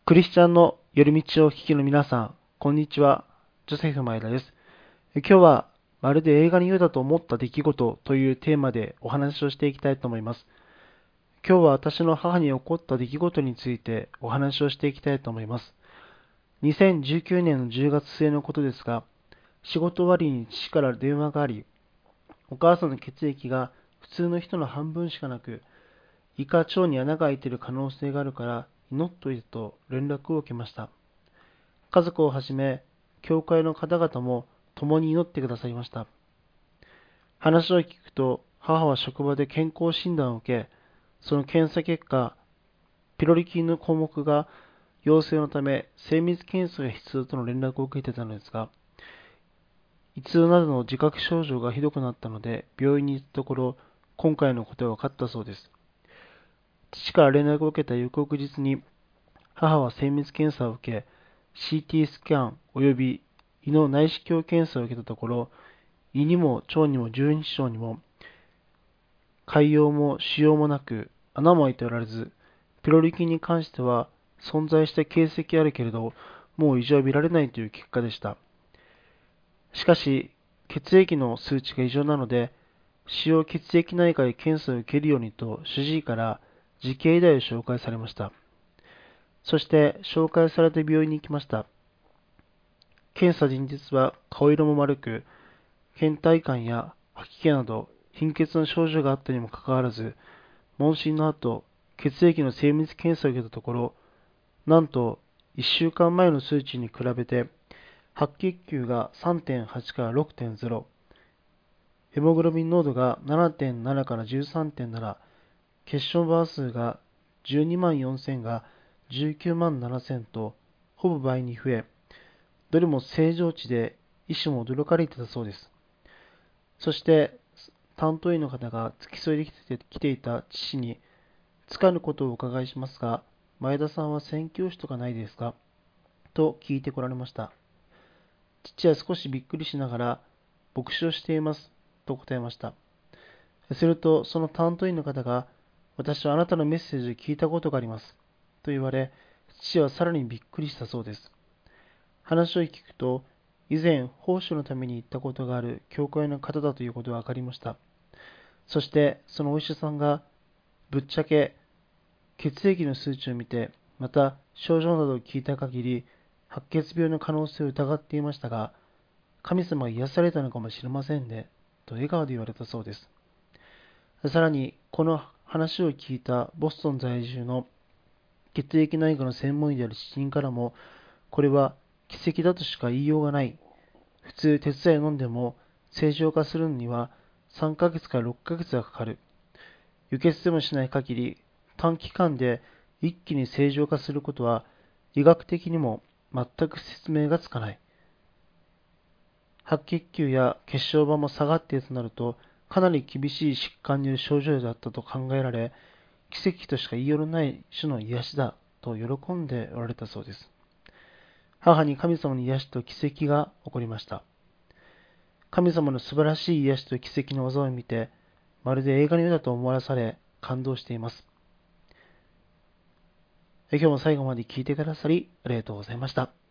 クリスチャンの夜道をお聞きの皆さん、こんにちは。ジョセフ・マイダです。今日は、まるで映画のようだと思った出来事というテーマでお話をしていきたいと思います。今日は私の母に起こった出来事についてお話をしていきたいと思います。2019年の10月末のことですが、仕事終わりに父から電話があり、お母さんの血液が普通の人の半分しかなく、胃か腸に穴が開いている可能性があるから祈っといてと連絡を受けました。家族をはじめ、教会の方々も共に祈ってくださいました。話を聞くと、母は職場で健康診断を受け、その検査結果、ピロリ菌の項目が陽性のため、精密検査が必要との連絡を受けていたのですが、胃痛などの自覚症状がひどくなったので、病院に行ったところ、今回のことが分かったそうです。父から連絡を受けた翌々日に、母は精密検査を受け、CT スキャン及び胃の内視鏡検査を受けたところ、胃にも腸にも十二指腸にも潰瘍も腫瘍もなく、穴も開いておらず、ピロリ菌に関しては存在した形跡あるけれど、もう異常は見られないという結果でした。しかし、血液の数値が異常なので、使用血液内科で検査を受けるようにと主治医から慈恵医大を紹介されました。そして紹介された病院に行きました。検査前日は顔色も丸く、倦怠感や吐き気など貧血の症状があったにもかかわらず、問診の後、血液の精密検査を受けたところ、なんと1週間前の数値に比べて、白血球が3.8から6.0、ヘモグロビン濃度が7.7から13.7、血小板数が12万4000が19万7000と、ほぼ倍に増え、どれも正常値で医師も驚かれていたそうです。そして、担当医の方が付き添いで来ていた父に、つかぬことをお伺いしますが、前田さんは宣教師とかないですかと聞いてこられました。父は少しびっくりしながら、牧師をしていますと答えました。すると、その担当医の方が、私はあなたのメッセージを聞いたことがありますと言われ、父はさらにびっくりしたそうです。話を聞くと、以前、奉仕のために行ったことがある教会の方だということが分かりました。そして、そのお医者さんが、ぶっちゃけ、血液の数値を見て、また症状などを聞いた限り、白血病の可能性を疑っていましたが、神様が癒されたのかもしれませんね、と笑顔で言われたそうです。さらに、この話を聞いたボストン在住の血液内科の専門医である知人からも、これは奇跡だとしか言いようがない。普通、鉄剤を飲んでも正常化するのには3ヶ月から6ヶ月がかかる。輸血でもしない限り、短期間で一気に正常化することは医学的にも全く説明がつかない。白血球や血小板も下がっているとなると、かなり厳しい疾患による症状だったと考えられ、奇跡としか言いようのない種の癒しだと喜んでおられたそうです。母に神様の癒しと奇跡が起こりました。神様の素晴らしい癒しと奇跡の技を見て、まるで映画のようだと思わされ、感動しています。今日も最後まで聞いてくださり、ありがとうございました。